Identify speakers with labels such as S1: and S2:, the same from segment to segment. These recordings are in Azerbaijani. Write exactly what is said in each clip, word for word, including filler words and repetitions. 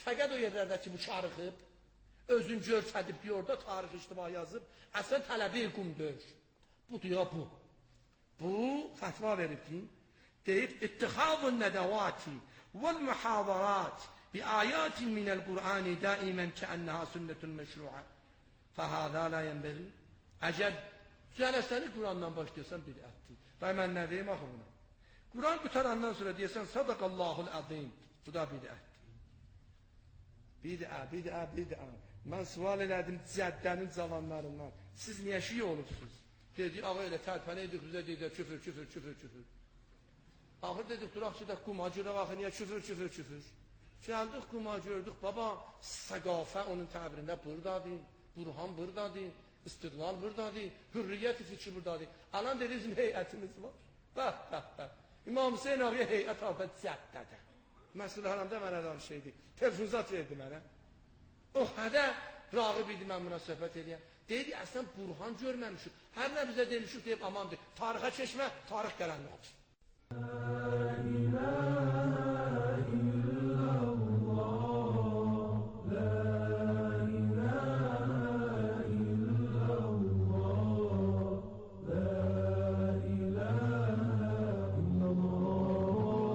S1: fəqət o yerlərdə ki, bu çarıxıb, özün görsədib bir orada tarix ictima yazıb, əslən tələbi qumdur. Budur ya bu. Bu, fətva veribdir. Deyib, ittixavun nədəvati vəl-mühavarat bi ayatin minəl Qur'ani daimən kəənnəha sünnətun məşru'a. Fəhədə la yənbəği. Əgər cələsəni Qurandan başlayırsan, bidətdir. Və mən nə deyim axı buna? Quran qutarandan sonra deyəsən, sadaqallahul azim. Bu da bidətdir. Bidə, bidə, bidə. Mən sual elədim cəddənin cavanlarından. Siz niyə şiyə olubsunuz? Dedi, ağa elə tərpənə edik, bizə deyək, küfür, küfür, küfür, küfür. Axır dedik, duraq ki, də quma görək, axı niyə küfür, küfür, küfür. Gəldik quma gördük, baba, səqafə onun təbrində buradadır, burhan buradadır, istiqlal buradadır, hürriyyət fikri buradadır. Alan dedi, bizim heyətimiz var. Bəh, bəh, bəh. İmam Hüseyin ağıya heyət aldı cəddədə. Məsələ haramda mənə danış şeydi. Telefonzat verdi mənə. O hədə rağib idi mən buna söhbət edəyəm. Deydi, əslən burhan görməmişik. Hər nə bizə demişik deyib, amandır. Tarixə keçmə, tarix gələn nə olsun. La ilahe illallah, la ilahe illallah, la ilahe illallah.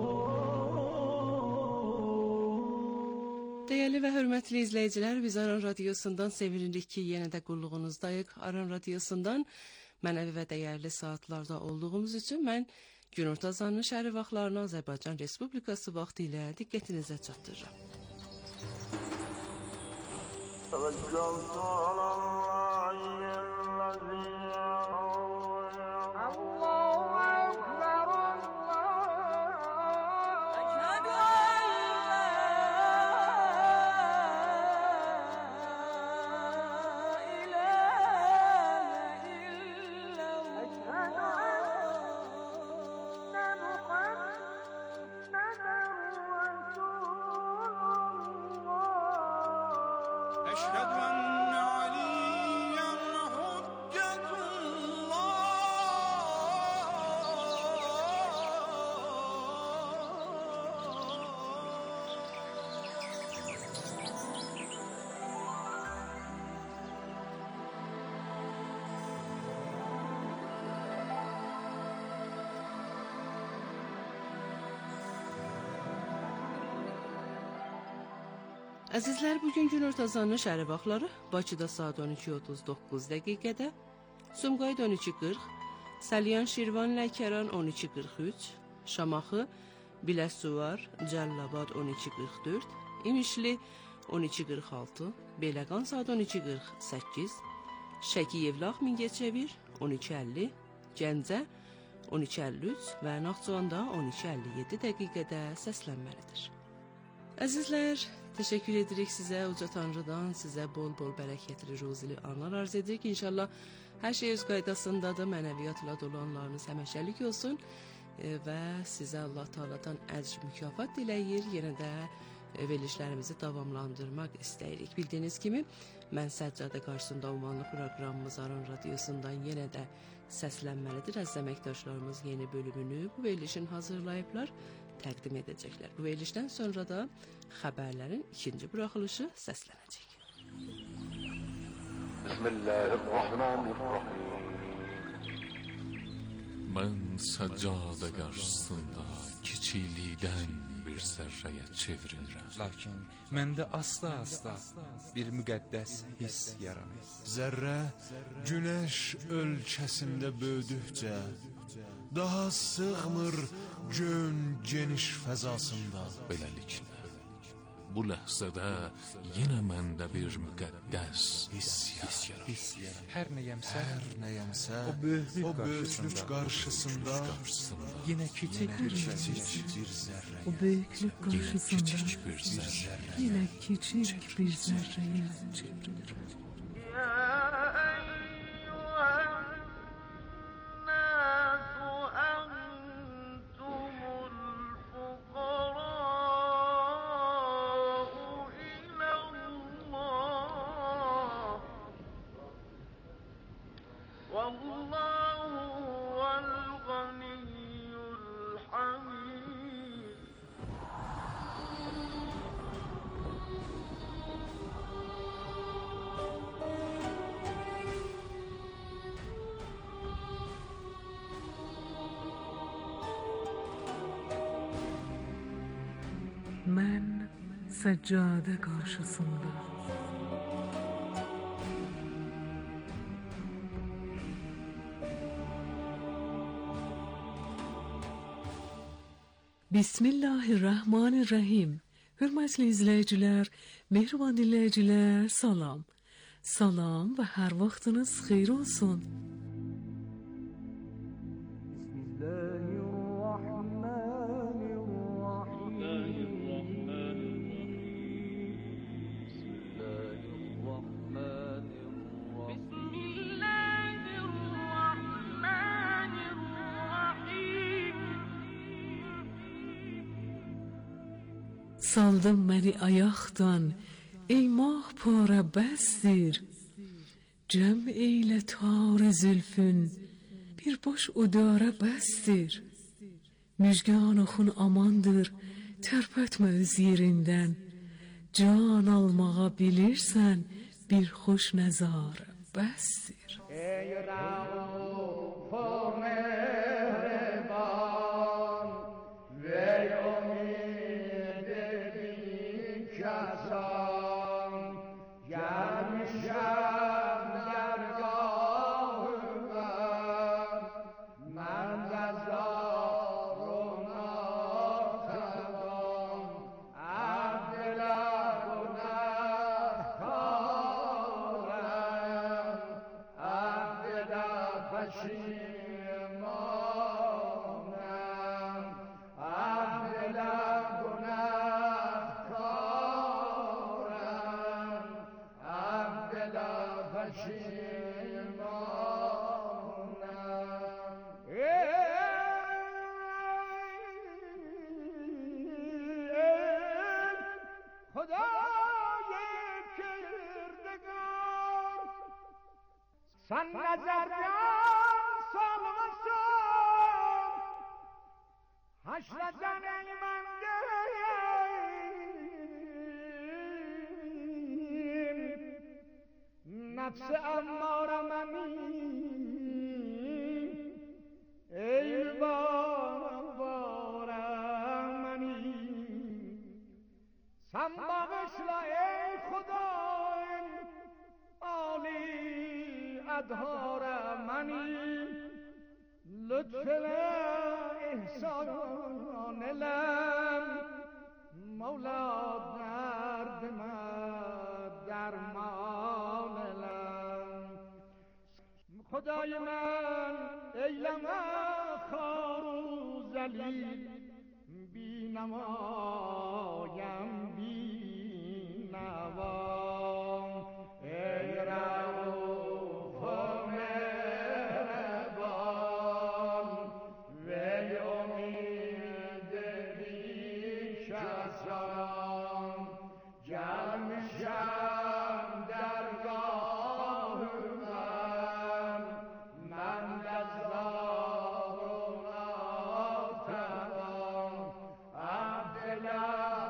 S2: Dəyərli və hörmətli izləyicilər, biz Aran Radiosundan sevinirik ki, yenə də qulluğunuzdayıq. Aran Radiosundan mənəvi və dəyərli saatlarda olduğumuz üçün mən günortazanın şəhəri vaxtlarını Azərbaycan Respublikası vaxtı ilə diqqətinizə çatdırıram. Əzizlər, bugün günortazanın şəhəri vaxtları Bakıda saat on iki otuz doqquz dəqiqədə, Sumqayıt on iki qırx, Salyan Şirvan Lənkəran on iki qırx üç, Şamaxı, Biləsuvar, Cəllabad on iki qırx dörd, İmişli on iki qırx altı, Beyləqan saat on iki qırx səkkiz, Şəki Yevlax Mingəçevir on iki əlli, Gəncə on iki əlli üç və Naxçıvanda on iki əlli yeddi dəqiqədə səslənməlidir. Əzizlər, təşəkkür edirik sizə, Uca Tanrıdan, sizə bol-bol bərəkətli, ruzili anlar arz edirik. İnşallah hər şey öz qaydasındadır, mənəviyyatla dolu anlarınız həməşəlik olsun və sizə Allah Taala'dan əcr mükafat diləyir, yenə də verilişlərimizi davamlandırmaq istəyirik. Bildiyiniz kimi, mən Səccadə qarşısında ünvanlı proqramımız Aran Radiosundan yenə də səslənməlidir. Əziz əməkdaşlarımız yeni bölümünü bu verilişin hazırlayıblar, təqdim edəcəklər. Bu verilişdən sonra da xəbərlərin ikinci buraxılışı səslənəcək.
S3: Bismillahirrahmanirrahim.
S4: Mən Səccadə qarşısında kiçiklikdən bir zərrəyə çevrilirəm.
S5: Lakin məndə asla-asla bir müqəddəs hiss yaranır.
S6: Zərrə günəş ölkəsində böyüdükcə daha sığmır göyün geniş fəzasında.
S4: Beləliklə, bu ləhzədə yenə məndə bir müqəddəs hiss yaranır.
S5: Hər nəyəmsə,
S6: Hər nəyəmsə
S5: o böyüklük
S6: o böyüklük qarşısında
S5: yenə kiçik bir
S6: kiçik bir zərrə.
S7: O böyüklük qarşısında
S4: kiçik bir zərrə.
S7: yenə kiçik bir zərrəyə çevrilir. seccade karşısında. Bismillahirrahmanirrahim. Hörmətli izləyicilər, mehriban dinləyicilər, salam. Salam və hər vaxtınız xeyir olsun. Saldım məni ayaqdan, ey mah para bəsdir. Cəm eylə tar zülfün, bir boş udara bəsdir. Müjgan oxun amandır, tərpətmə öz yerindən. Can almağa bilirsən, bir xoş nəzarə bəsdir.
S3: Ey Rauf o mehriban, vey umid bin kasan, gelmişem dergahıma, men de zaruna taban, abdila günahkarım, abdila peşimanım, abdila günahkarım, abdila peşimanım. Ey, ey, Hudayı kirdgar, sen nezerden salmasın, haşreden eymendeyim, nefsi emmare menim, ey bana bana menim. Sen bağışla ey Hudayım, Ali adhar menim, lütfele ihsan elem, Mevla derdime derman elem. Hudای من eyleme خار و ذلیل، بی نمایم بی نوام. ای رؤوف و مهربان، وی امید بیش از آن، جمشم درگاه من، من لزار و ناتوان، عبدالله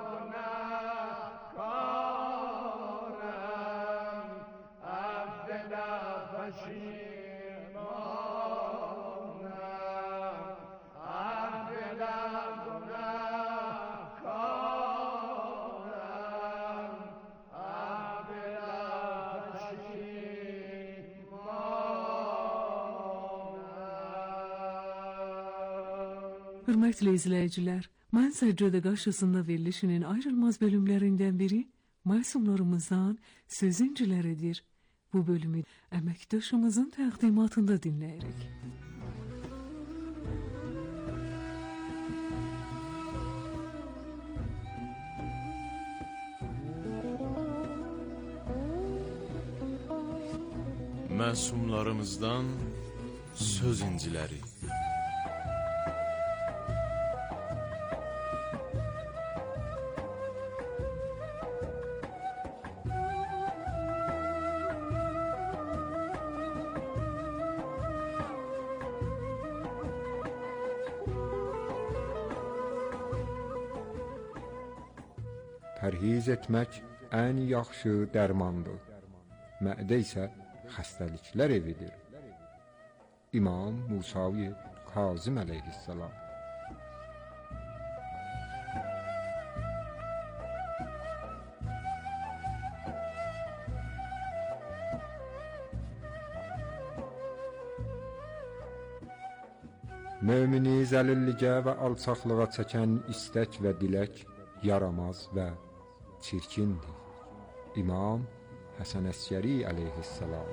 S3: گناهکارم، عبدالله پشیمانم، عبدالله گناهکارم، عبدالله پشیمانم.
S7: Hörmətli izləyicilər, mən Səccədə qarşısında verilişinin ayrılmaz bölümlərindən biri məsumlarımızdan sözüncüləridir. Bu bölümü əməkdaşımızın təqdimatında dinləyirik.
S6: Məsumlarımızdan söz inciləri.
S8: Pərhiz etmək ən yaxşı dərmandır. Mədə isə xəstəliklər evidir. İmam Musa-i Kazım əleyhissalam. Mömini zəlillicə və alçaqlığa çəkən istək və dilək yaramaz və çirkindir. İmam Həsən Əskəri əleyhissalam.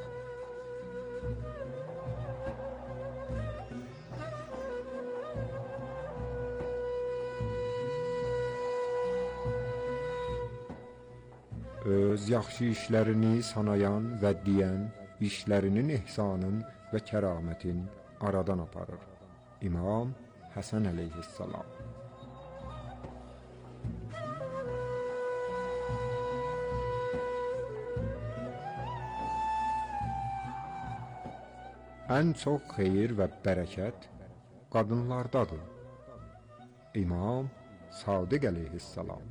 S8: Öz yaxşı işlərini sanayan və deyən, işlərinin ehsanın və kəramətin aradan aparır. İmam Həsən əleyhissalam. Ən çox xeyir və bərəkət qadınlardadır. İmam Sadiq əleyhissalam.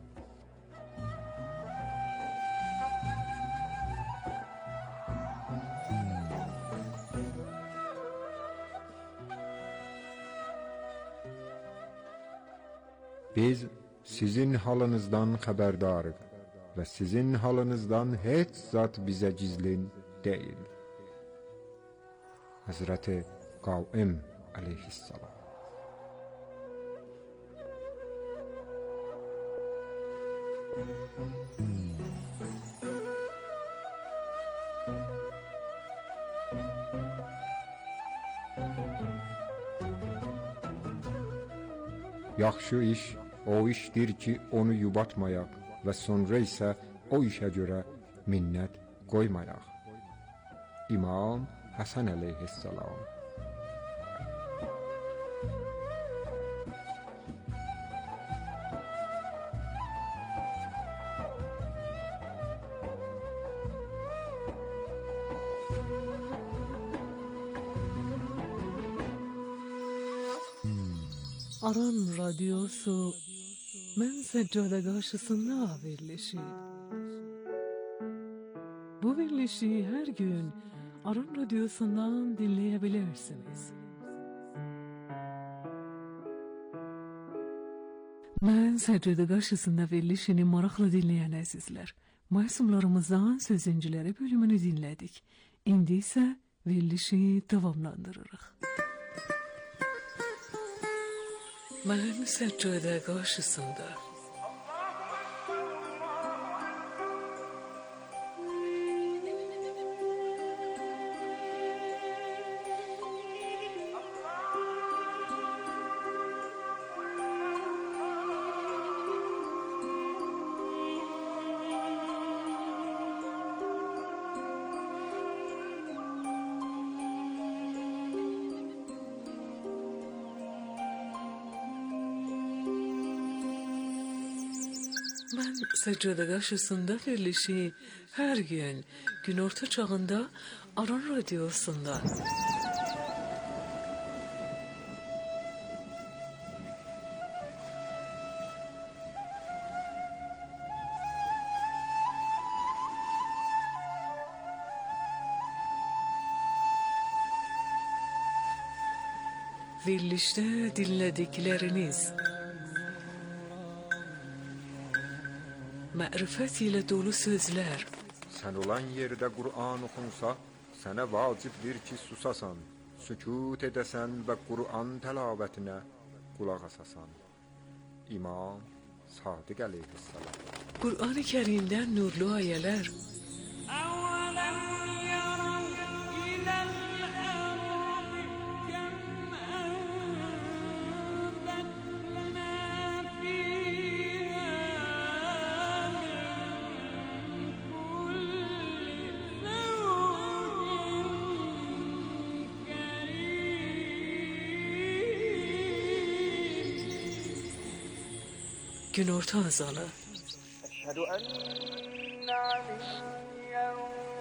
S8: Biz sizin halınızdan xəbərdarıq və sizin halınızdan heç zat bizə gizlin deyil. Həzrəti Qavim əleyhissalam. Yaxşı iş o işdir ki, onu yubatmayaq və sonra isə o işə görə minnət qoymayaq. İmam Həsən əleyhissalam.
S7: Aran Radyosu Mən Səccada qarşısında verilişi. Bu verilişi hər gün Aran Radyosu'ndan dinleyebilirsiniz. Mən Səccada qarşısında verilişini maraqla dinləyən əzizlər, məsumlarımızdan sözüncüləri bölümünü dinlədik. İndi isə verilişi davamlandırırıq. Mən Səccada qarşısında. Mən Səccada qarşısında verilişi hər gün günorta çağında Aran Radyosu'nda. Verilişte dinledikleriniz mərifət ilə dolu sözlər.
S8: Sən olan yerdə Qur'an oxunsa, sənə vacibdir ki, susasan, sükut edəsən və Qur'an təlabətinə qulaq asasan. İmam Sadiq əleyhissalam.
S7: Qur'an-ı Kərimdən nurlu ayələr. Günorta azalı.
S3: Əşhədü enne aliyyen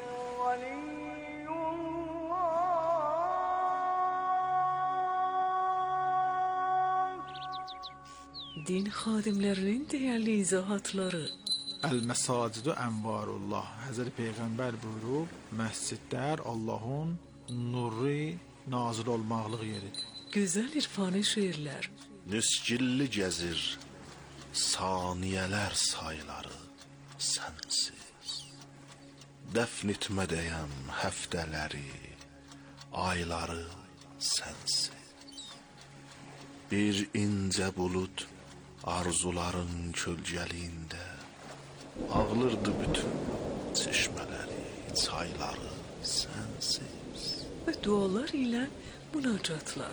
S3: veliyyullah.
S7: Din xadimlərinin dəyərli izahatları.
S9: El-Məsacidu Envarullah. Həzrəti Peyğəmbər buyurub, məscidlər Allahın nuru nazil olmaqlıq yeridir.
S7: Gözəl irfani şeirlər.
S6: Nüsgilli gəzir saniyələr sayları sənsiz. Dəfn etmə dəyən həftələri, ayları sənsiz. Bir incə bulud arzuların kölgəliyində ağlırdı bütün çeşmələri, çayları sensiz.
S7: Ve dualar ile münacatlar.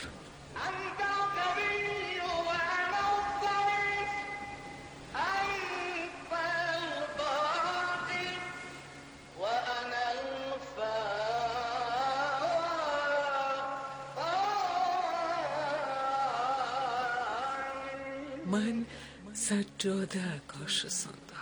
S7: Mən səccadə qarşısında.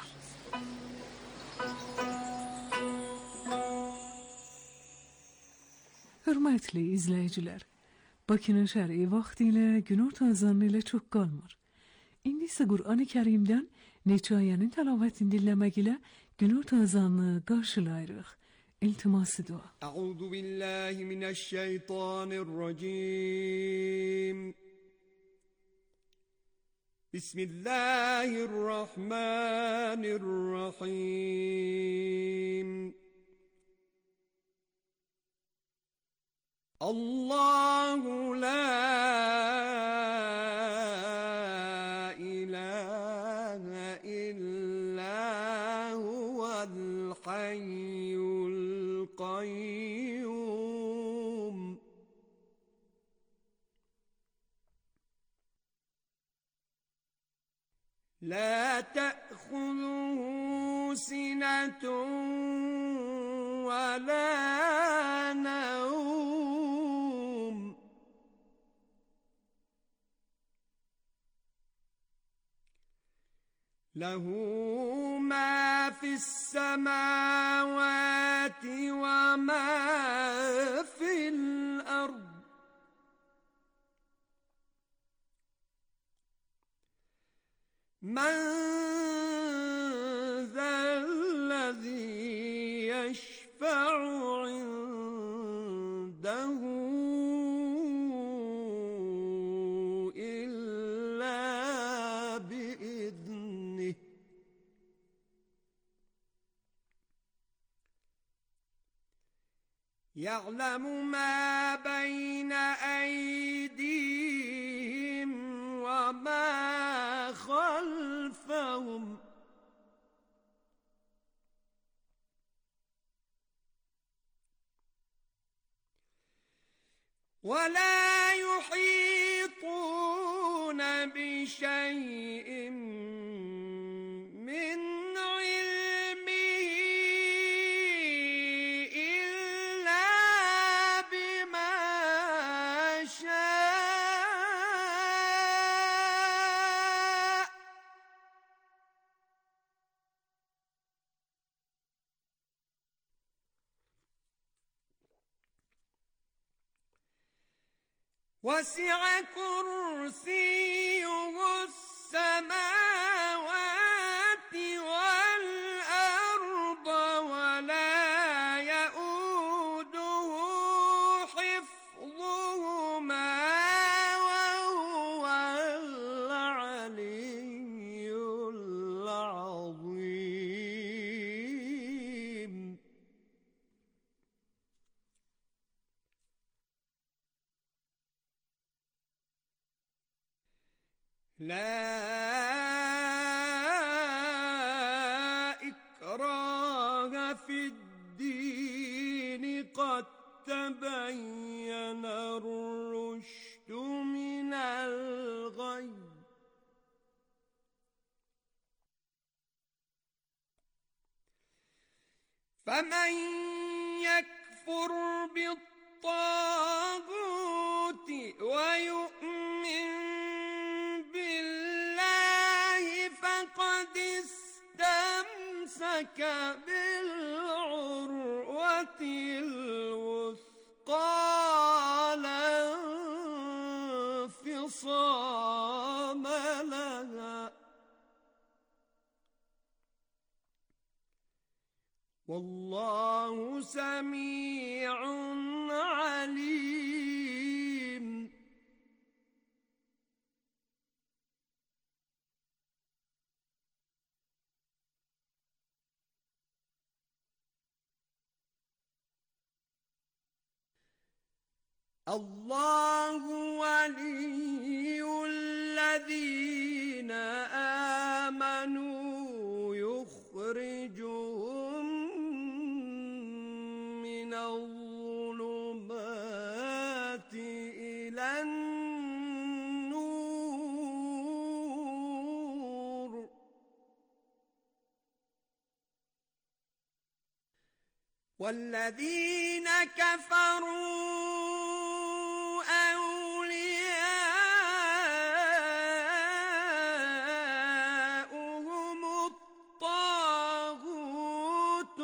S7: Hörmətli izləyicilər, Bakının şəri vaxtilə günorta azanı ilə çox qalmır. İndi isə Qur'an-ı Kərimdən neçə ayənin təlavətini dinləmək ilə günorta azanını qarşılayırıq. İltiması dua.
S10: Əuzu billahi minəşşeytanirracim. Bismillahirrahmanirrahim. Allahu la ilahe illa huvel hayyul qayyum. لا تأخذه سنة ولا نوم له ما في السماوات وما في الأرض من ذا الذي يشفع عنده إلا بإذنه يعلم ما بين أيديهم وما خلفهم ولا يحيطون بشيء من علمه إلا بما شاء وسع كرسيه السماوات والأرض ولا يؤوده حفظهما وهو العلي العظيم. لا إكراه في الدين قد تبين الرشد من الغي فمن يكفر بالطاغوت ويؤمن فقد استمسك بالعروة الوثقى لا انفصام لها والله سميع عليم. الله ولي الظلمات إلى النور والذين كفروا أولياؤهم الطاغوت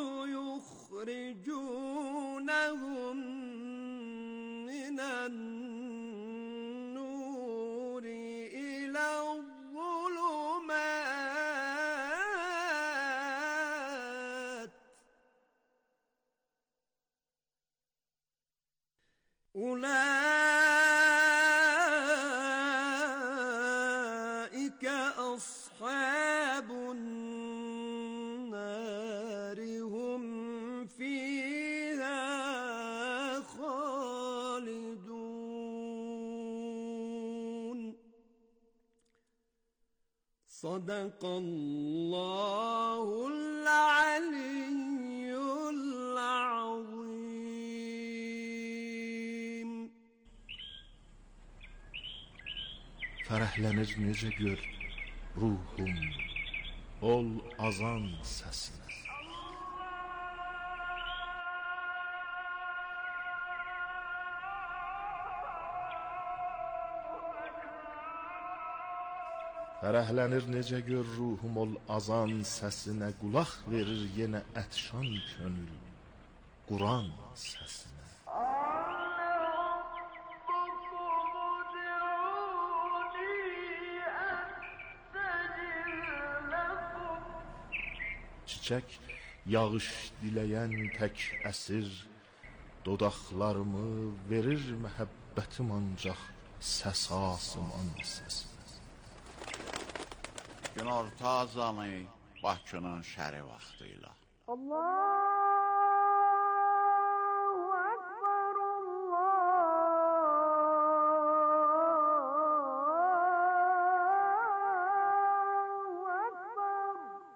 S10: يخرجونهم من النور إلى الظلمات أولئك أصحاب النار هم فيها خالدون صدق الله العلي العظيم.
S6: Fərəhlənir necə gör ruhum ol azan səsinə. Fərəhlənir necə gör ruhum ol azan səsinə, qulaq verir yenə ətşan könül Quran səsinə. Çiçək yağış diləyən tək əsir dodaqlarımı verir məhəbbətim ancaq səs asıman səsinə.
S11: Günorta azanı Bakının şəri vaxtıyla.
S10: Allahu Ekber, Allahu Ekber.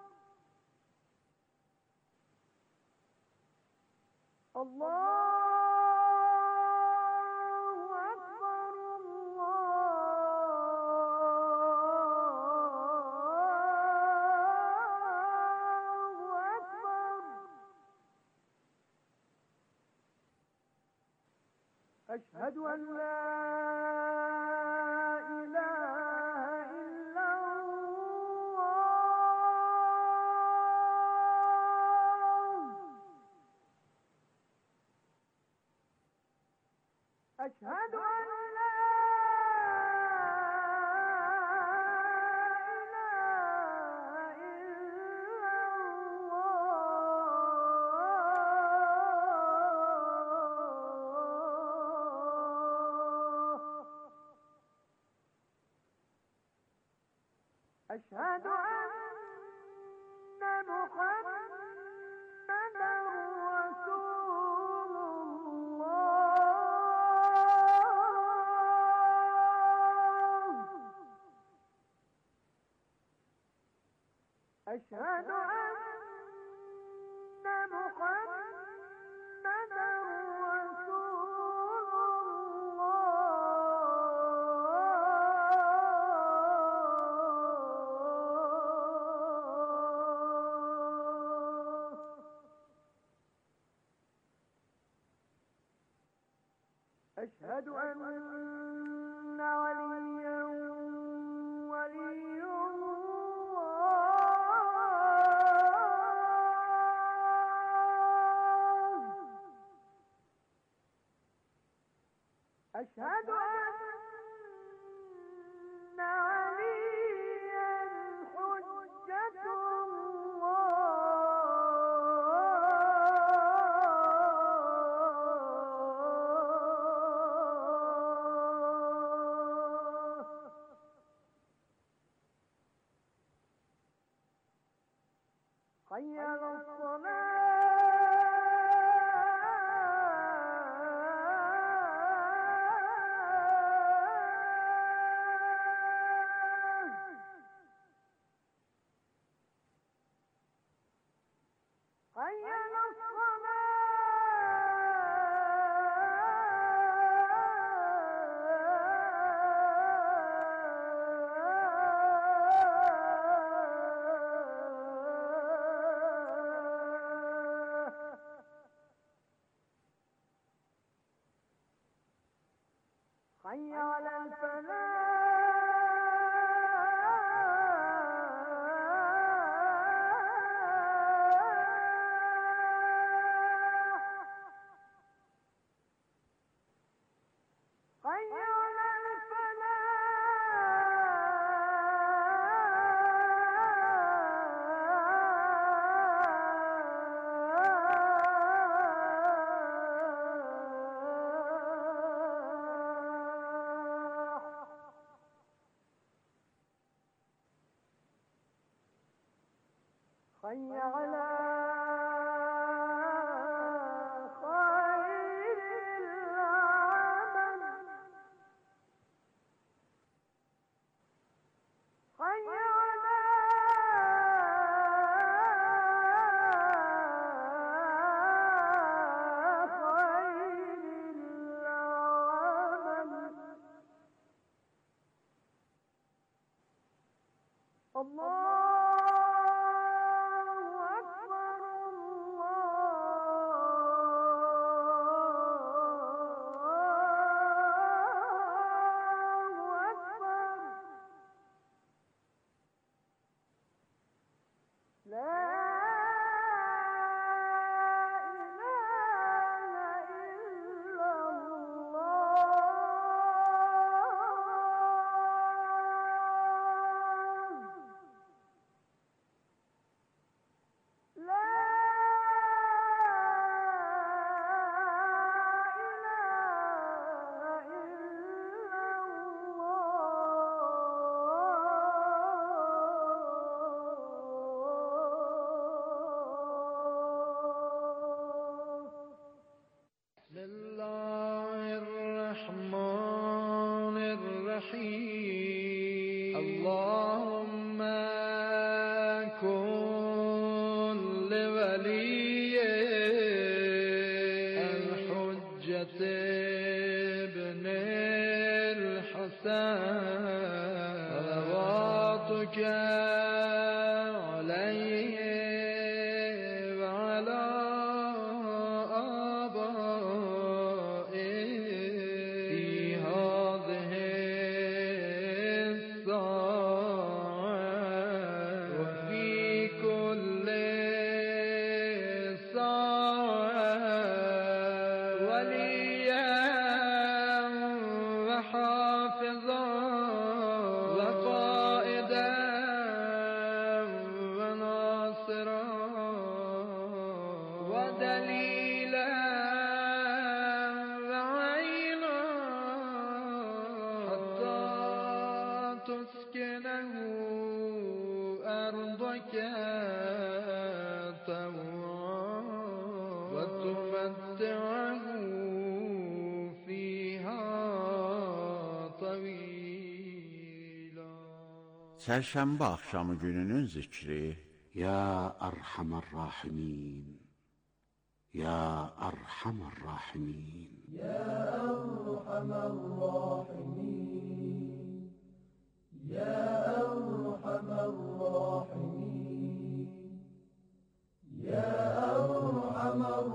S10: Allahu Ekber, Allahu Ekber. أشهد أن لا إله إلا الله أشهد أن لا إله إلا الله أشهد أن محمدا رسول الله أشهد أن محمدا رسول الله أشهد أن عليا ولي الله أشهد أن عليا حجة الله حي على الصلاة حي على الصلاة حي على الفلاح حي على حي على خير العمل حي على خير العمل الله اللهم كن لولي الحجة ابن الحسن صلواتك عليه وعلى آبائه في هذه ودليلا وعينا حتى تسكنه أرضك طوعا وتمتعه فيها طويلا.
S11: Çərşənbə axşamı gününün zikri.
S12: Ya Erhamer Rahimin, Ya Erhamer Rahimin,
S13: Ya Erhamer Rahimin, Ya Erhamer Rahimin, Ya Erhamer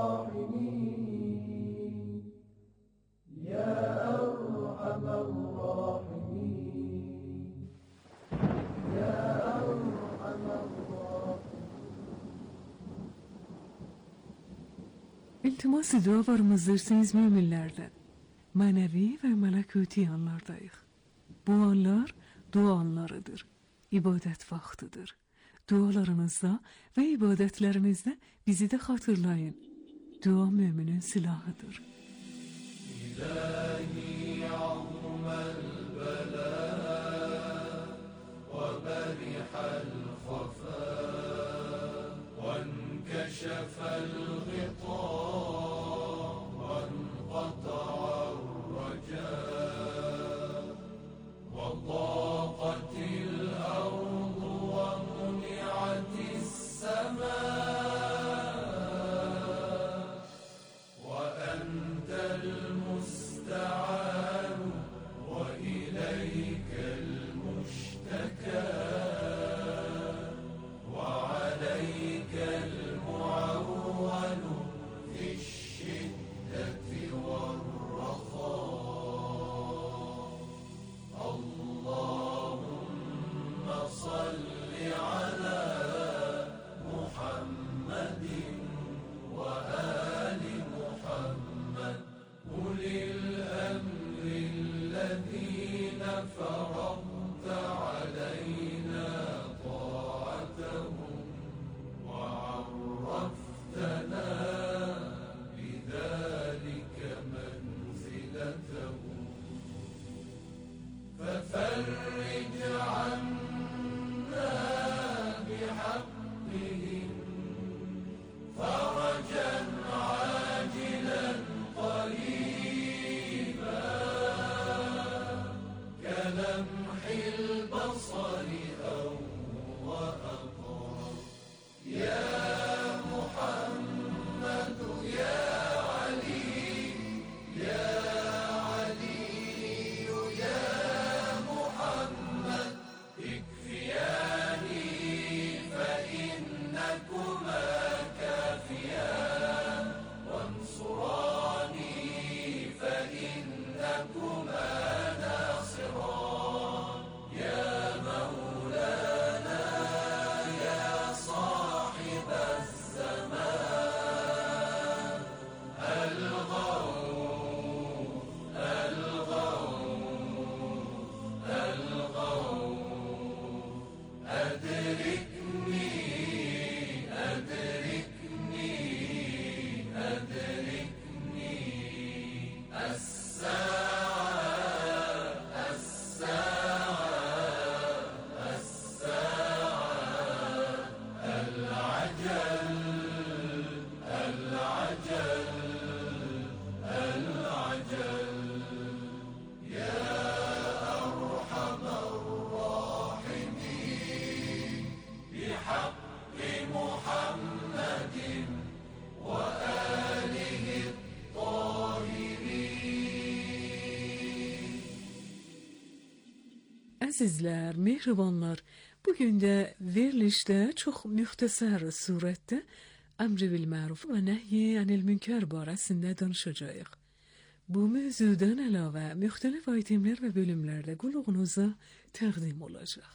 S13: Rahimin, Ya Erhamer Rahimin, Ya Erhamer
S7: İltimas dua varımızdırsanız müminlerden. Manevi ve melekuti anlardayıq. Bu anlar dua anlarıdır. İbadet vaxtıdır. Dualarınızda ve ibadetlərinizdə bizi de hatırlayın. Dua müminin silahıdır.
S13: İlahi azmel bela ve berihal khafa ve nkešefel gita ve nqata'ar raja ve daqatil ardu ve muni'atis sema ve entel musta'an ve ileykel müşteka ve aleykel muavvel
S7: Əzizlər, mehribanlar, bugün də verilişdə çox müxtəsər surətdə əmr bil məruf və nəhy anil münkər barəsində danışacağıq. Bu mövzudan əlavə müxtəlif aytemlər və bölümlərdə qulağınıza təqdim olacaq.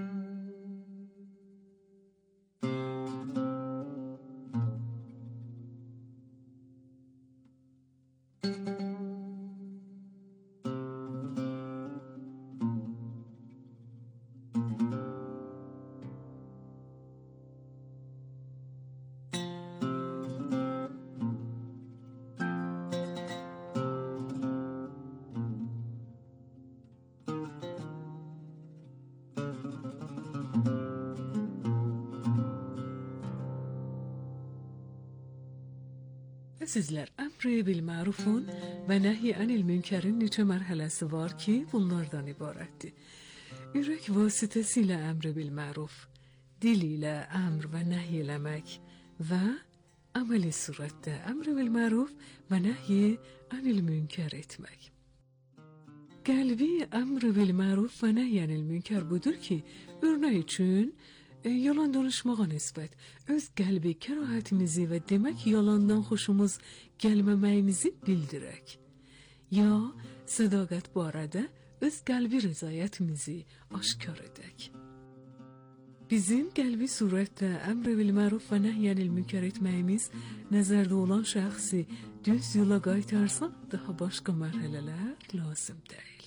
S7: Əzizlər, əmr bil mərufun və nəhy anil münkərin neçə mərhələsi var ki, bunlardan ibarətdir. Ürək vasitəsilə əmr bil məruf, dil ilə əmr və nəhy eləmək və əməli surətdə əmr bil məruf və nəhy anil münkər etmək. Qəlbi əmr bil məruf və nəhy anil münkər budur ki, örnək üçün yalan danışmağa nisbət öz qəlbi kərahətimizi və demək yalandan xoşumuz gəlməməyimizi bildirək. Ya sədaqət barədə öz qəlbi rızayətimizi aşkar edək. Bizim qəlbi surətdə əmr bil məruf və nəhy anil münkər etməyimiz nəzərdə olan şəxsi düz yola qaytarsa daha başqa mərhələlər lazım deyil.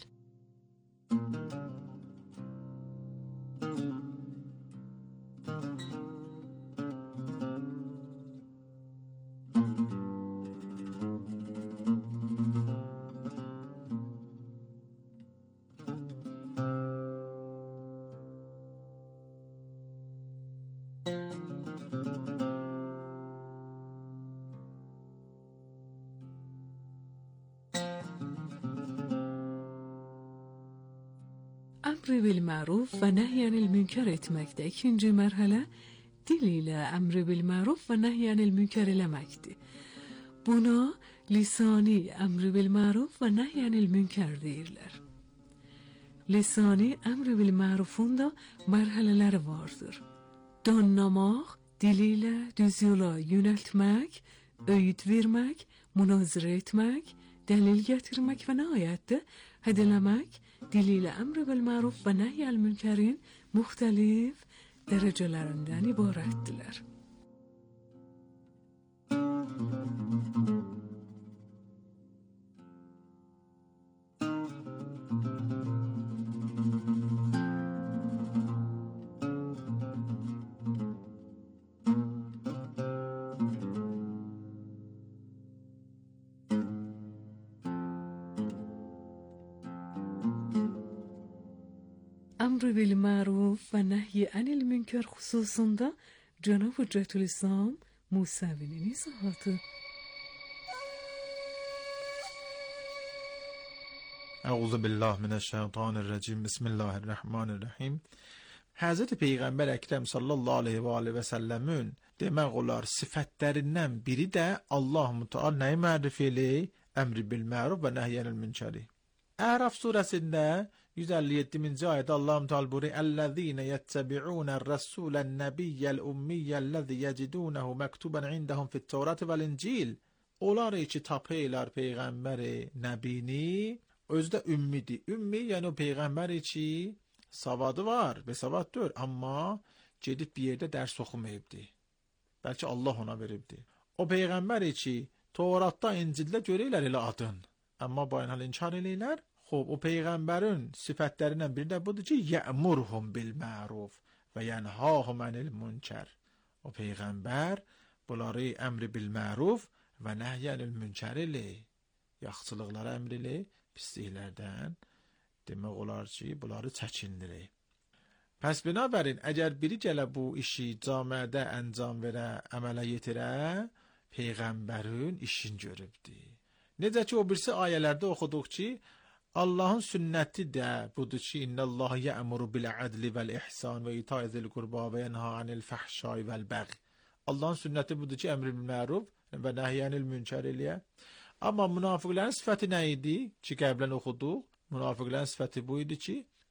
S7: Əmr bil məruf və nəhy anil münkər etməkdə ikinci mərhələ dil ilə əmr bil məruf və nəhy anil münkər eləməkdir. Buna lisani əmr bil məruf və nəhy anil münkər deyirlər. Lisani əmr bil mərufun da mərhələləri vardır. Danlamaq, dil ilə düz yola yönəltmək, öyüd vermək, münazirə etmək, dəlil gətirmək və nəhayətdə hədələmək, dil ilə əmr bil məruf və nəhy anil münkərin müxtəlif dərəcələrindən ibarətdirlər. Əmr bil məruf və nəhy anil münkər xüsusunda Cənab Hüccətülislam Musəvinin izahatı.
S9: Əuzu billah minəşşeytanirracim. Bismillahirrahmanirrahim. Həzreti Peyğəmbər Əkrəm sallallahu aleyhi və aleyhi və səlləmin demək olar sifətlərindən biri də Allah Müteal nəyi mərif eləyir? Əmr bil məruf və nəhy anil münkəri. Əraf surəsində yüz əlli yeddinci ayədə Allah Müteal buyurur: "Ellezîne yettebi'ûner-rasûlen-nebiyyel ummiyyellezî yecidûnehu mektuben indahum fit-Tevrati vel-İncil." Onlar ki tapırlar peyğəmbəri nəbini, özdə ümmidir. Ümmi yəni o peyğəmbər ki savadı var, besavaddır, amma gedib bir yerdə dərs oxumayıbdı. Bəlkə Allah ona veribdi. O peyğəmbər ki Tevratda, İncildə görürlər elə adın, amma bayanhal inkar eləyirlər. Xo'p, o peyğəmbərin sifətlərindən biri də budur ki, ya'murhum bil ma'ruf və yanhahum anil münkər. O peyğəmbər bunları əmr bil ma'ruf və nəhy anil münkər eləyir. Yaxşılıqlara əmr eləyir, pisliklərdən demək olar ki, bunları çəkindirir. Pəs binabərin, əgər biri gələ bu işi camiədə əncam verə, əmələ yetirə, peyğəmbərin işin görübdür. Necə ki, o birisi ayələrdə oxuduq ki, Allahın sünnəti də budur ki, İnnəllaha yə'muru bil-ədli vəl-ihsan və ita'izil qurba və yənha anil fəhşai vəl-bəği. Allahın sünnəti budur ki, əmr bil məruf və nəhy anil münkər eləyə. Amma münafiqlərin sifəti nə idi ki, qəblən oxuduq? Münafiqlərin sifəti bu idi ki,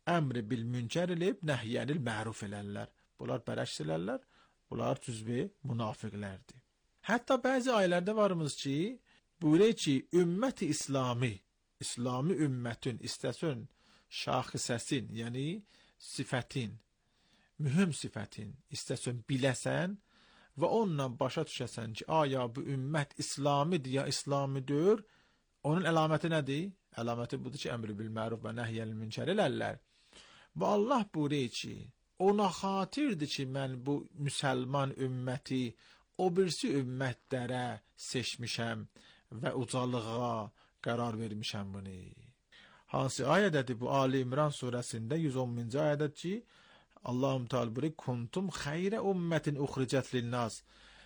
S9: əmri bil münkər eləyib nəhyənil məruf elərlər. Bunlar bərəks elərlər. Bunlar tüzbi münafiqlərdir. Hətta bəzi ayələrdə varımız ki, buyuruyor ki, ümməti İslami, İslami ümmətin istəsən şaxisəsin, yəni sifətin, mühüm sifətin istəsən biləsən və onunla başa düşəsən ki, aya bu ümmət İslamidir ya İslamidir, onun əlaməti nədir? Əlaməti budur ki, əmri bil məruf və nəhyənil münkər elərlər. Və Allah buyuruyor ki, ona xatirdir ki, mən bu müsəlman ümməti o birisi ümmətlərə seçmişəm və ucalığa qərar vermişəm bunu. Hansı ayədədir bu? Ali İmran surəsində yüz on birinci ayədədir ki, Allahum Teala buyuruyor, kuntum xeyrə ümmətin uxricət linnas.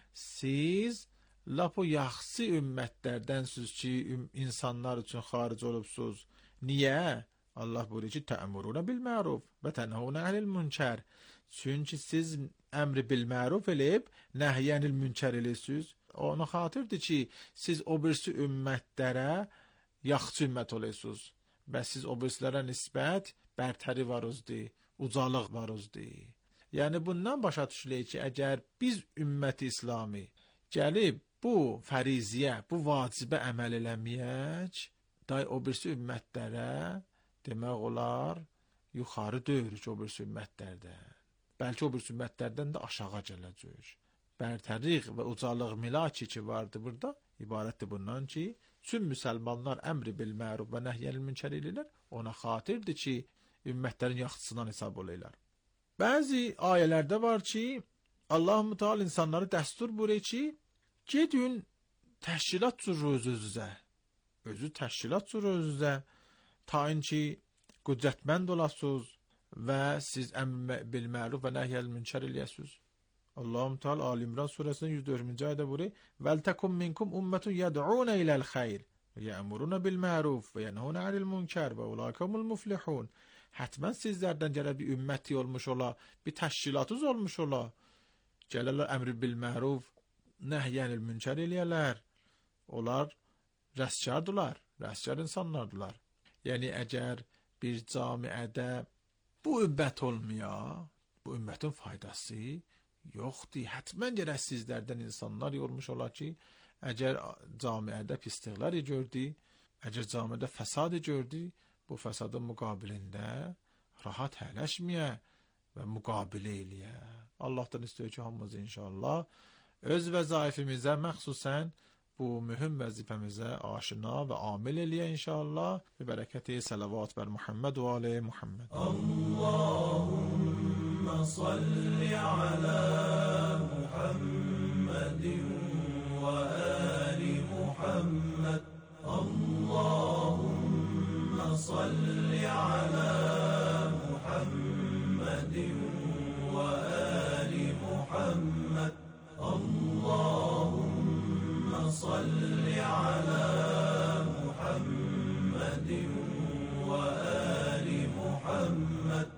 S9: Siz lap o yaxşı ümmətlərdənsiniz ki, insanlar üçün xaric olubsuz. Niyə? Allah buyuruyor ki, tə'muruna bil məruf və tənhavuna anil münkər. Çünki siz əmri bil məruf eləyib, nəhyənil münkər eləyirsiniz. Ona xatirdir ki, siz o birisi ümmətlərə yaxşı ümmət olursunuz. Və siz o birisilərə nisbət bərtəri varızdır, ucalıq varızdır. Yəni bundan başa düşülür ki, əgər biz ümməti İslami gəlib bu fəriziyə, bu vacibə əməl eləməyək, day o birisi ümmətlərə demək olar, yuxarı döyürük o birisi ümmətlərdən. Bəlkə o birisi ümmətlərdən də aşağı gələcək. Bərtəriq və ucalıq milaki ki vardı burada, ibarətdir bundan ki, tüm müsəlmanlar əmri bil məruf və nəhyənil münkər eləyirlər, ona xatirdir ki, ümmətlərin yaxşısından hesab olurlar. Bəzi ayələrdə var ki, Allah-u Teala insanları dəstur buyuruyor ki, gedin təşkilat cürü öz-özünüzə, özü təşkilat cürü öz-özünüzə, tayin ki, qüdrətmənd olasınız və siz əmr bil məruf və nəhyənil münkər eləyəsiniz. Allah-u Teala Ali İmran surəsinin yüz dördüncü ayədə buyuruyor, "Vel tekum minkum ummetun yed'un ila'l xeyr ve ya'muruna bil ma'ruf ve yenhuna 'anil munkar ve ulaikumul muflihun." Hətmən sizlərdən gələ bir ümməti olmuş ola, bir təşkilatınız olmuş ola. Gələrlər əmr bil məruf, nəhyənil münkər eləyərlər. Onlar rəskardılar, rəskar insanlardılar. Yəni əgər bir camiədə bu ümmət olmaya, bu ümmətin faydası yoxdur. Hətmən gərək sizlərdən insanlar olmuş ola ki, əgər camiədə pisliklər gördü, əgər camiədə fəsad gördü, bu fəsadın müqabilində rahat hələşməyə və müqabilə eləyə. Allahdan istəyir ki, hamımız inşallah öz vəzaifimizə, məxsusən bu mühüm vəzifəmizə aşina və amil eləyə inşallah. Bi bərəkəti salavat bər Muhammed və ali Muhammed. Allahumma salli ala Muhammedin və ali Muhammed. Allahumma salli ala Muhammedin və ali Muhammed. Allahumma salli ala Muhammedin və ali Muhammed.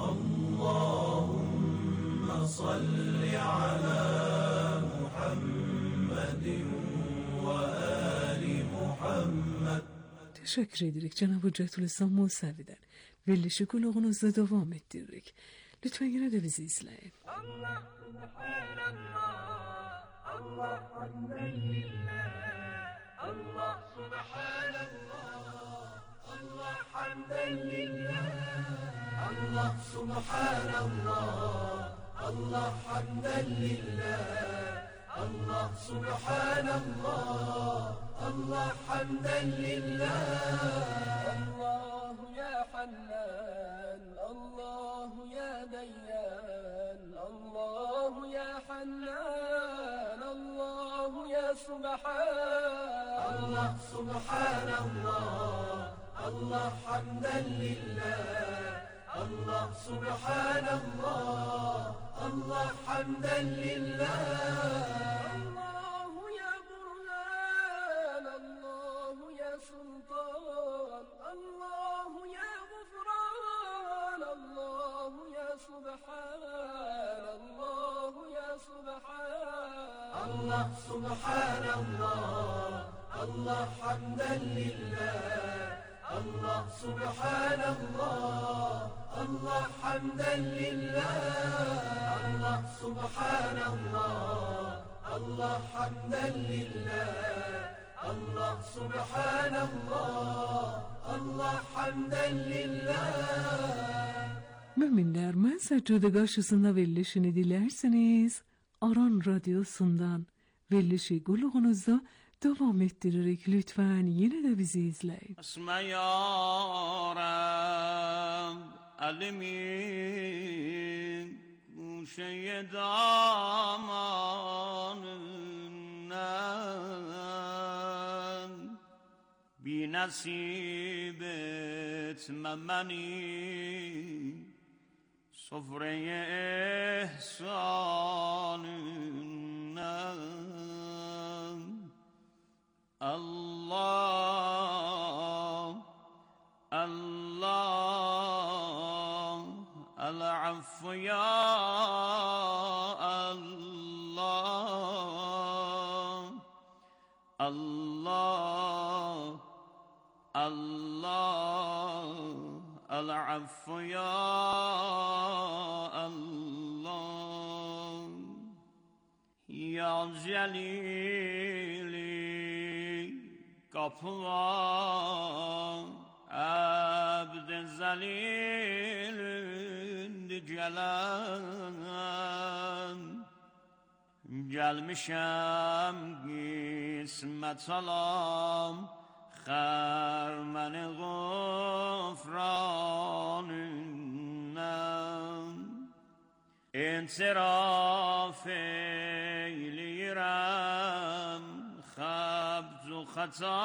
S9: Allahumma salli ala Muhammedin və ali Muhammed.
S7: Teşekkür ederek Cenab-ı Cetülüslam Musevi'den verilişi kulağınızda devam ettiririk. Lütfen yine de bizi izleyin.
S13: Allah subhanallah, Allah hamdülillah, Allah subhanallah, Allah hamdülillah, Allah subhanallah, Allah hamdülillah, Allah subhanallah, Allah hamdülillah. Allahu ya Hannan, Allahu ya Dayyan, Allahu ya Hannan, Allahu ya Subhan. Allah subhanallah, Allah hamdülillah, Allah subhanallah, Allah hamdülillah. Allahu ya Burhan, Allahu ya Sultan, Allahu ya Gufran, Allahu ya Subhan, Allahu ya Subhan. Allah subhanallah, Allah hamdülillah, الله سبحان الله الله حمدا لله الله سبحان الله الله حمدا لله الله سبحان الله الله حمدا لله.
S7: Müminler, mən Səccədə qarşısında verilişini dilərseniz, Aran Radyosu'ndan verilişi qulluğunuzda devam ettiririk. Lütfen yine de bizi izleyin.
S14: Asma yarem alimin kuşeye damanından bi nasip etmemeni sofreye ihsanından. Allah Allah el-affu ya Allah Allah Allah el-affu ya Allah ya Celili kapılar abd zelilin gelen gelmişem kısmet alam xərməni gufranından intiraf eylirəm xəbz-u xəta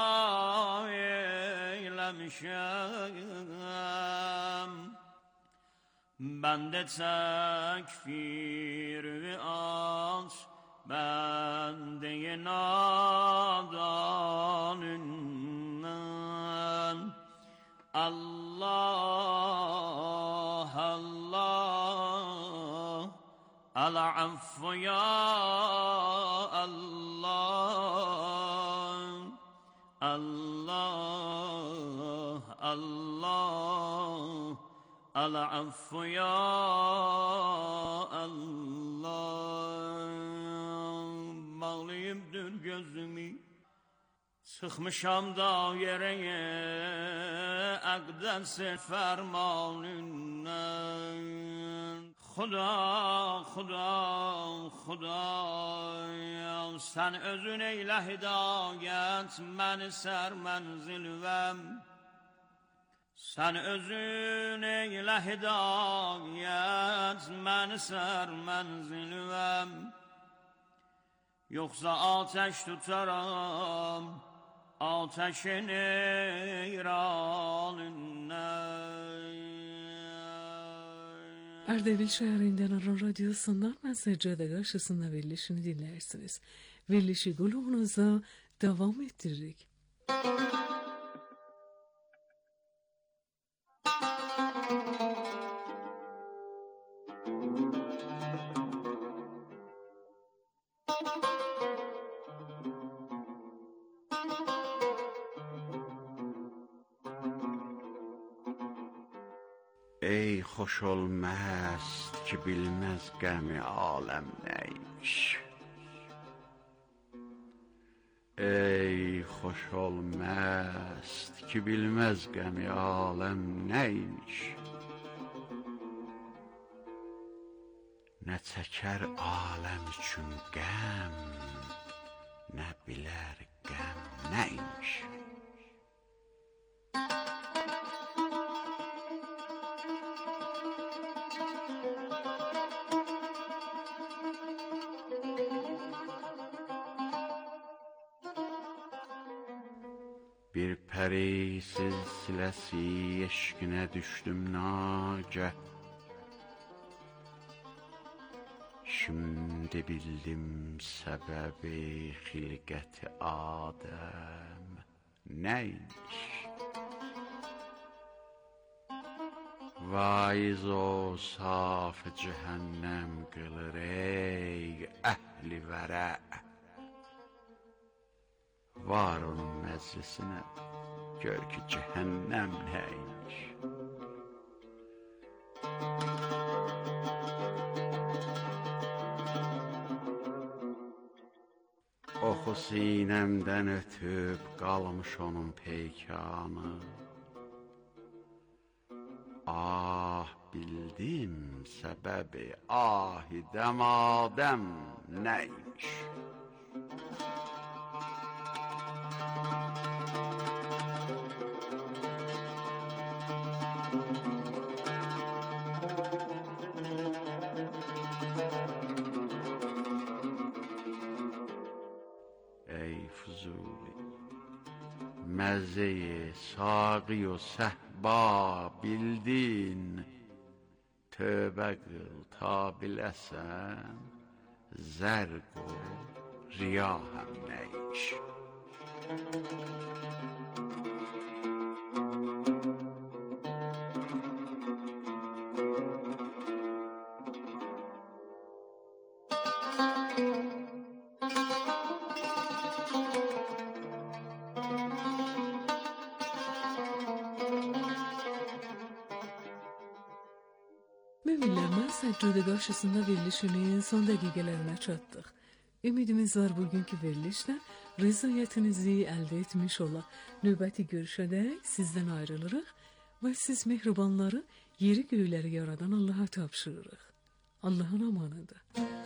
S14: eyləmişəm bəndə təkfir-i aç bəndə-i nadanından. Allah Allah el-affu ya Allah Allah Allah el-affu ya Allah. Bağlayıbdır gözümü sıxmışam daireye əqdəs fərmanından. Xuda, Xuda, Xuda, sən özün eylə hidayət, məni sərmənzilvəm. Sən özün eylə hidayət, məni sərmənzilvəm. Yoxsa ateş tutaram ateşin eyranından.
S7: Erdevil şehrinden Aran Radyosu'ndan ben Səccədə qarşısında verilişini dinlersiniz. Verilişi qulluğunuza devam ettiririk.
S11: Ey xoş ol məst ki bilməz qəmi aləm nəymiş. Ey xoş ol məst ki bilməz qəmi aləm nəymiş. Nə çəkər aləm üçün qəm, nə bilər qəm nəymiş. Bir pəri silsiləsi eşqinə düşdüm nagə. Şimdi bildim səbəbi xilqəti Adəm nəymiş. Vaiz o saf cəhənnəm qılır ey əhli vərə. Var onun məclisinə gör ki cehennem neymiş. Oxu sinəmdən ötüb qalmış onun peykanı. Ah bildim səbəbi ahi dəmadəm neymiş. Ey Fuzuli, məzzeyi, saqi o səhba bildin, tövbə qıl ta biləsən, zərq o riya həm neymiş.
S7: Müminler, Səccüdə qarşısında verilişinin son dəqiqələrinə çatdıq. Ümidimiz var bugünkü verilişdə rızayətinizi əldə etmiş olaq. Növbəti görüşədək sizdən ayrılırıq və siz mehribanları, yeri göyləri yaradan Allaha tapşırırıq. Allahın amanıdır.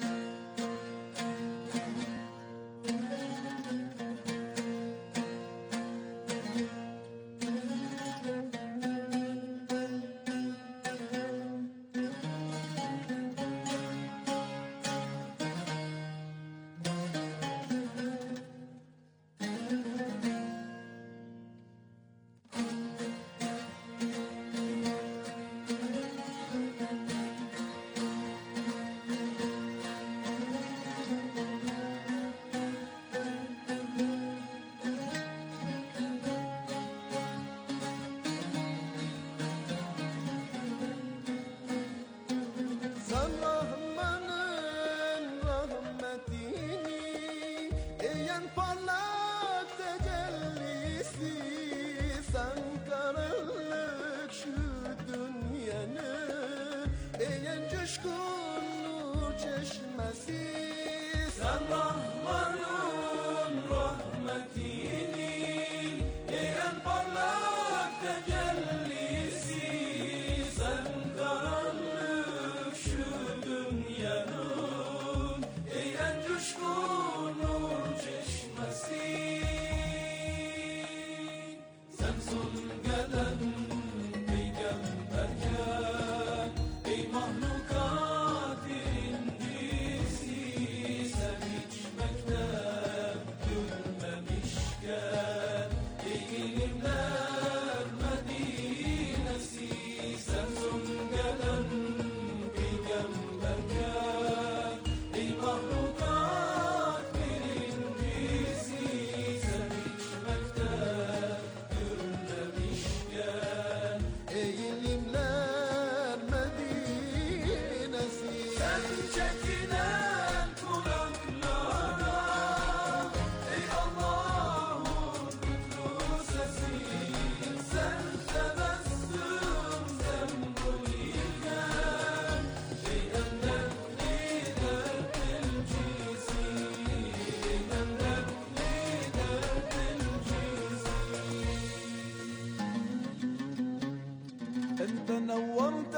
S13: نورت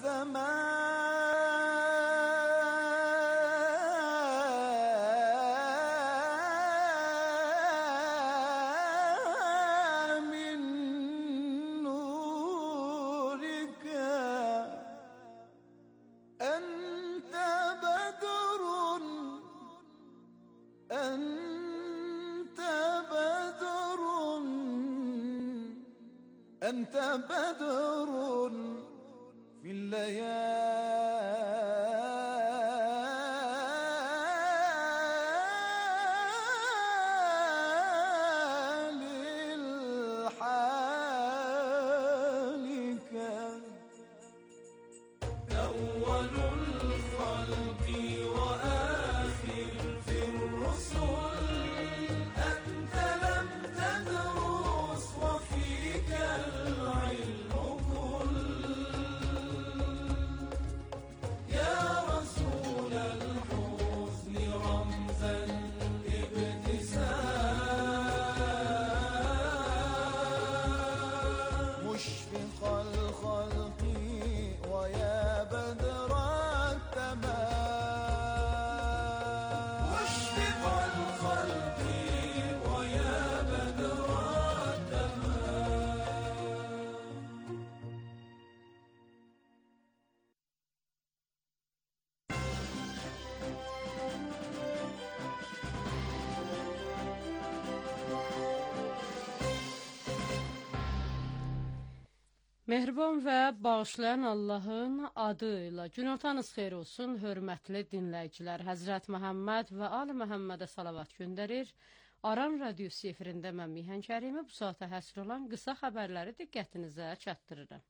S13: السماء من نورك أنت بدر أنت بدر أنت بدر في الليالي الحالكة أول الخلق وآخر في الرسل أنت لم تدرس وفي
S15: Mehriban və bağışlayan Allahın adı ilə günortanız xeyir olsun, hörmətli dinləyicilər. Həzrət Məhəmməd və Ali Məhəmmədə salavat göndərir. Aran radiosu efirində mən Mihan Kərimi bu saata həsr olan qısa xəbərləri diqqətinizə çatdırıram.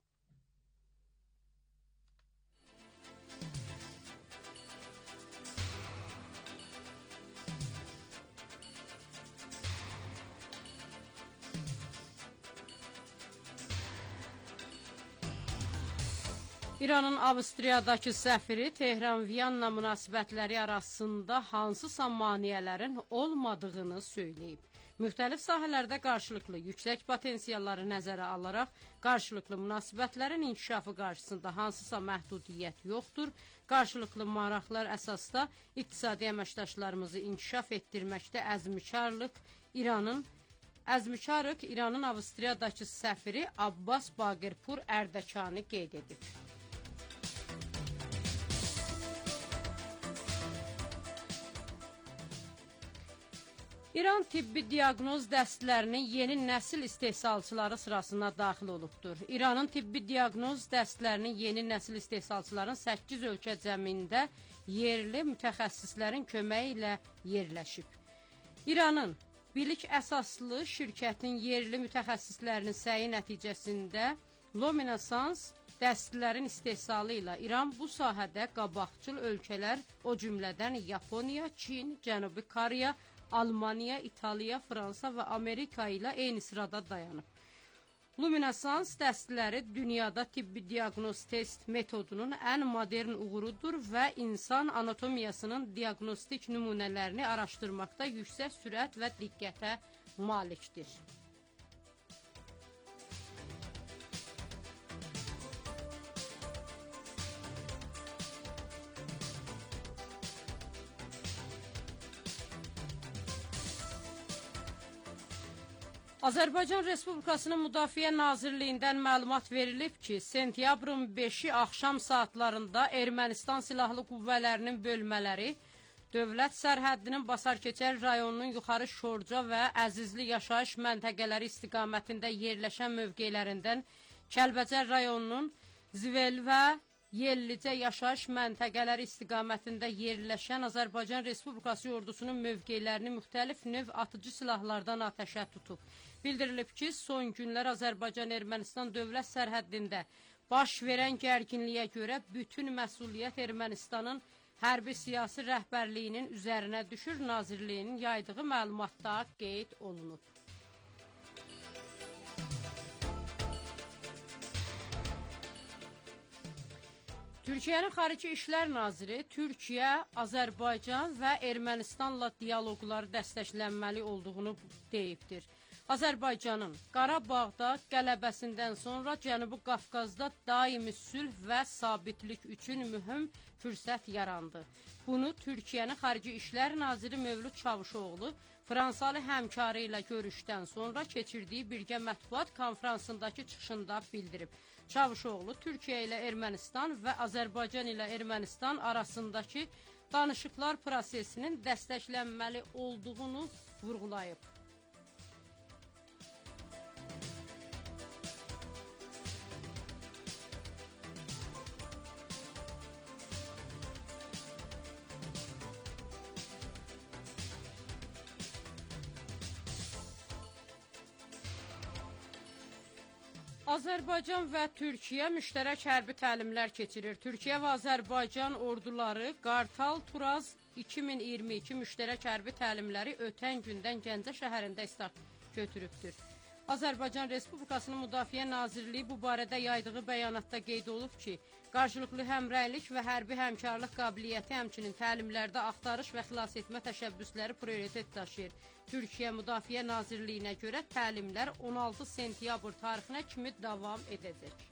S15: İranın Avstriyadakı səfiri Tehran-Viyanna münasibətləri arasında hansısa maneələrin olmadığını söyləyib. Müxtəlif sahələrdə qarşılıqlı yüksək potensialları nəzərə alaraq qarşılıqlı münasibətlərin inkişafı qarşısında hansısa məhdudiyyət yoxdur. Qarşılıqlı maraqlar əsasda iqtisadi əməkdaşlarımızı inkişaf etdirməkdə əzmikarlıq İranın əzmikarıq İranın Avstriyadakı səfiri Abbas Baqirpur Ərdəkani qeyd edib. İran tibbi diaqnoz dəstlərinin yeni nəsil istehsalçıları sırasına daxil olubdur. İranın tibbi diaqnoz dəstlərinin yeni nəsil istehsalçıların səkkiz ölkə cəmində yerli mütəxəssislərin köməyi ilə yerləşib. İranın bilik əsaslı şirkətin yerli mütəxəssislərinin səyi nəticəsində Luminescence dəstlərin istehsalı ilə İran bu sahədə qabaqcıl ölkələr, o cümlədən Yaponiya, Çin, Cənubi Koreya, Almaniya, İtaliya, Fransa və Amerika ilə eyni sırada dayanıb. Luminescence dəstləri dünyada tibbi diaqnoz test metodunun ən modern uğurudur və insan anatomiyasının diaqnostik nümunələrini araşdırmaqda yüksək sürət və diqqətə malikdir. Azərbaycan Respublikasının Müdafiə Nazirliyindən məlumat verilib ki, sentyabrın beşi axşam saatlarında Ermənistan Silahlı Qüvvələrinin bölmələri dövlət sərhəddinin Basarkeçər rayonunun Yuxarı Şorca və Əzizli yaşayış məntəqələri istiqamətində yerləşən mövqelərindən Kəlbəcər rayonunun Zivel və Yellicə yaşayış məntəqələri istiqamətində yerləşən Azərbaycan Respublikası ordusunun mövqelərini müxtəlif növ atıcı silahlardan atəşə tutub. Bildirilib ki, son günlər Azərbaycan-Ermənistan dövlət sərhəddində baş verən gərginliyə görə bütün məsuliyyət Ermənistanın hərbi siyasi rəhbərliyinin üzərinə düşür, Nazirliyinin yaydığı məlumatda qeyd olunub. Türkiyənin Xarici İşlər Naziri Türkiyə, Azərbaycan və Ermənistanla dialoqları dəstəklənməli olduğunu deyibdir. Azərbaycanın Qarabağda qələbəsindən sonra Cənubi Qafqazda daimi sülh və sabitlik üçün mühüm fürsət yarandı. Bunu Türkiyənin Xarici İşlər Naziri Mövlud Çavuşoğlu Fransalı həmkarı ilə görüşdən sonra keçirdiyi birgə mətbuat konferansındakı çıxışında bildirib. Çavuşoğlu Türkiyə ilə Ermənistan və Azərbaycan ilə Ermənistan arasındakı danışıqlar prosesinin dəstəklənməli olduğunu vurğulayıb. Azərbaycan və Türkiyə müştərək hərbi təlimlər keçirir. Türkiyə və Azərbaycan orduları Qartal Turaz iki min iyirmi iki müştərək hərbi təlimləri ötən gündən Gəncə şəhərində start götürübdür. Azərbaycan Respublikasının Müdafiə Nazirliyi bu barədə yaydığı bəyanatda qeyd olub ki, qarşılıqlı həmrəylik və hərbi həmkarlıq qabiliyyəti həmçinin təlimlərdə axtarış və xilas etmə təşəbbüsləri prioritet daşıyır. Türkiyə Müdafiə Nazirliyinə görə təlimlər on altı sentyabr tarixinə kimi davam edəcək.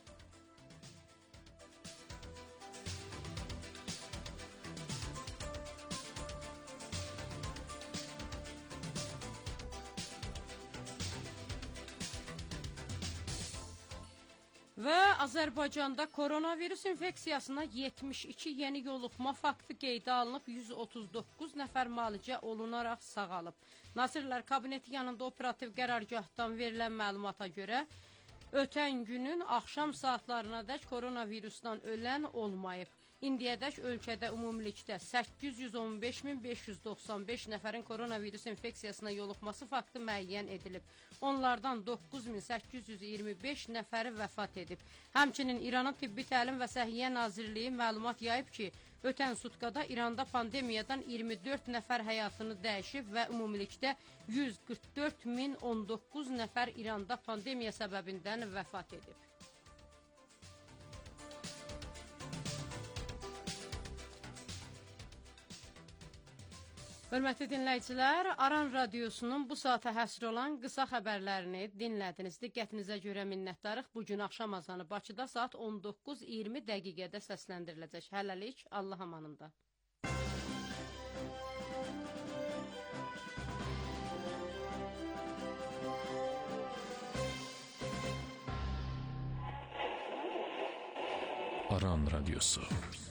S15: Və Azərbaycanda koronavirus infeksiyasına yetmiş iki yeni yoluxma faktı qeydə alınıb, yüz otuz doqquz nəfər müalicə olunaraq sağalıb. Nazirlər Kabineti yanında operativ qərargahdan verilən məlumata görə Ötən günün axşam saatlarınadək koronavirusdan ölən olmayıb. İndiyədək ölkədə ümumilikdə səkkiz yüz on beş min beş yüz doxsan beş nəfərin koronavirus infeksiyasına yoluxması faktı müəyyən edilib. Onlardan doqquz min səkkiz yüz iyirmi beş nəfəri vəfat edib. Həmçinin İranın Tibbi Təlim və Səhiyyə Nazirliyi məlumat yayıb ki, ötən sutkada İranda pandemiyadan iyirmi dörd nəfər həyatını dəyişib və ümumilikdə yüz qırx dörd min on doqquz nəfər İranda pandemiya səbəbindən vəfat edib. Hörmətli dinləyicilər, Aran Radiosunun bu saata həsr olan qısa xəbərlərini dinlədiniz. Diqqətinizə görə minnətdarıq. Bugün axşam azanı Bakıda saat on doqquz iyirmi dəqiqədə səsləndiriləcək. Hələlik, Allah amanında.
S4: Aran Radyosu.